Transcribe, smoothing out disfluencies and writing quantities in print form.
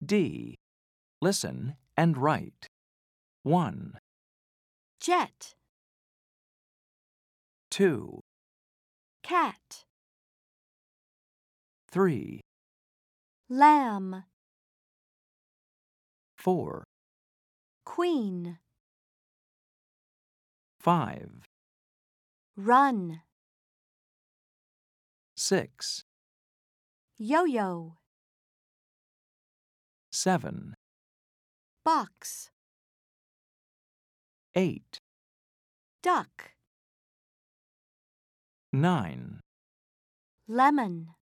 D. Listen and write. 1, jet, 2, cat, 3, lamb, 4, queen, 5, run, 6, yo-yo, 7, box, 8, duck, 9, lemon.